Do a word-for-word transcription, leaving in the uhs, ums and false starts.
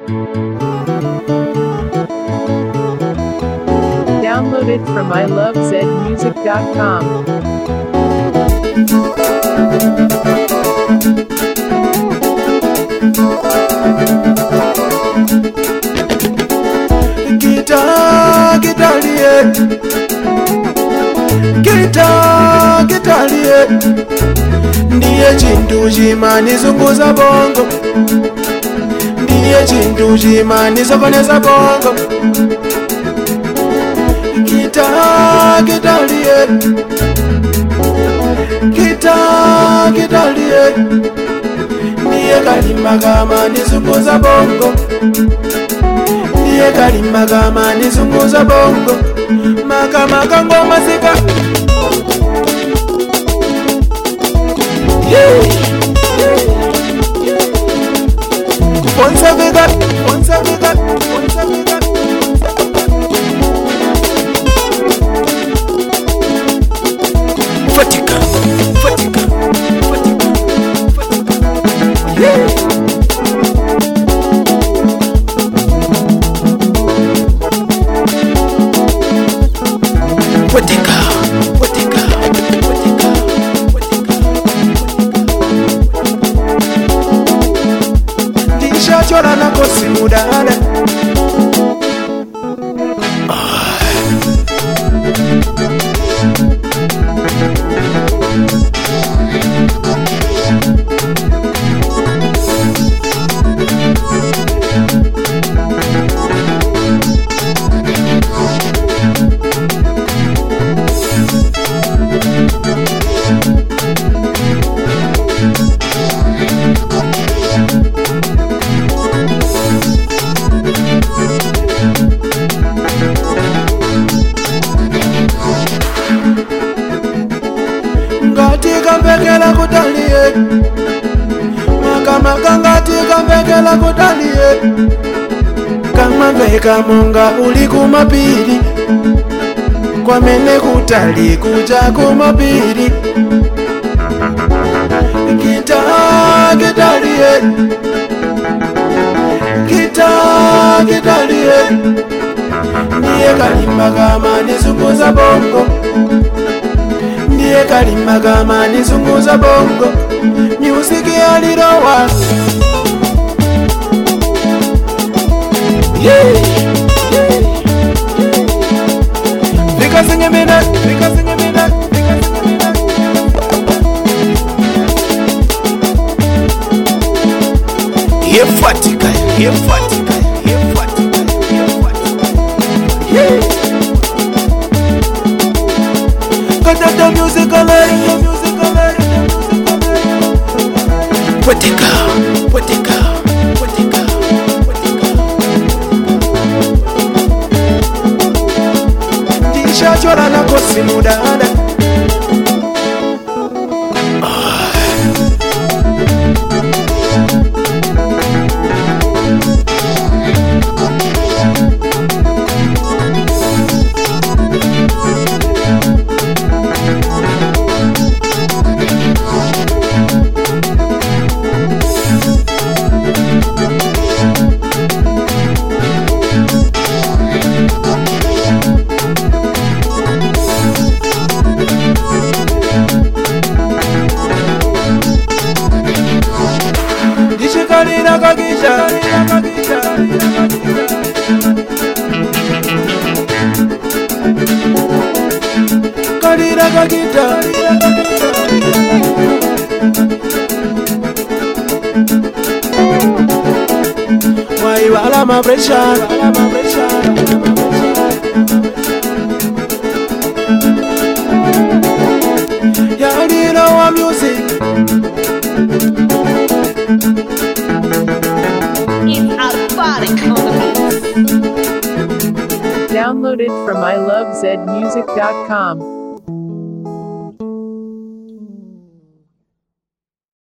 Downloaded from I love zed music dot com. Guitar, guitarier. Guitar, guitarier. Ndiye chintu chimanizunguza bongo. Ndiye chintu chimanisokoneza bongo. Guitar, guitarier. Guitar, guitarier. Ndiye kalimba kamanizunguza bongo. Ndiye kalimba kamanizunguza bongo. Maka maka ngoma zika. Yeah. Once a bigger, once a bigger, once a bigger. Fatika, fatika, fatika, fatika. Yeah. Fatika, fatika, fatika, fatika. Disha chola na kosi mudale. Ngati kambekela kutalie. Maka maka ngati kambekela kutalie. Kama veka monga uli kumapiri. Kwa mene kutali kuja kumapiri. Guitar, guitarier. Guitar, guitarier. Ndiye kalimba kamanizunguza bongo. Ndiye kalimba kamanizunguza bongo. Music yalirowa. Yeah, yeah. Vika singe mina, vika singe mina, vika singe mina. Ye fatika, ye fatika, ye fatika, ye fatika. Yeah. Cause the music alert, the music alert, the music alert. Fatika, fatika, fatika, fatika. Disha chola na kosi mudada. Kalira kagisha, kagisha, kalira kagita, why wala ma pressure, wala ma pressure. Yeah, you know our music. Downloaded from I love zed music dot com.